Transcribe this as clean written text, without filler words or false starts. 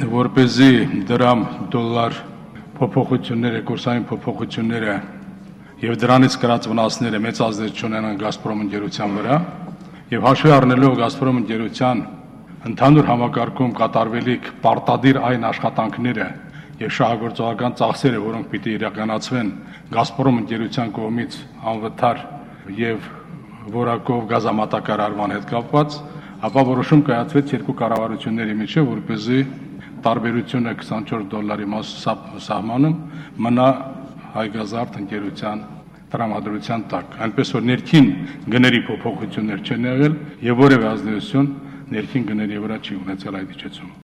որպեսզի դրամ դոլար փոփոխությունները, կուրսային փոփոխությունները եւ դրանից կրած վնասները մեծ ազդեցություն ունենան Գազպրոմ ընկերության վրա եւ հաշվի առնելով Գազպրոմ ընկերության ընդհանուր համակարգում կատարվելիք պարտադիր այն աշխատանքները եւ շահագործողական ծախսերը, որոնք պիտի իրականացվեն Գազպրոմ ընկերության կողմից անվտար եւ որակով գազամատակարարման հետ կապված, ապա որոշում կայացվեց երկու կառավարությունների միջեւ, որպեսզի տարբերությունը $24 սահմանում մնա Հայգազարդ ընկերության տրամադրության տակ, այնպես որ ներքին գների փոփոխություններ չեն եղել եւ որևէ ազդեցություն ներքին գների վրա չի ունեցել այդ իջեցումը։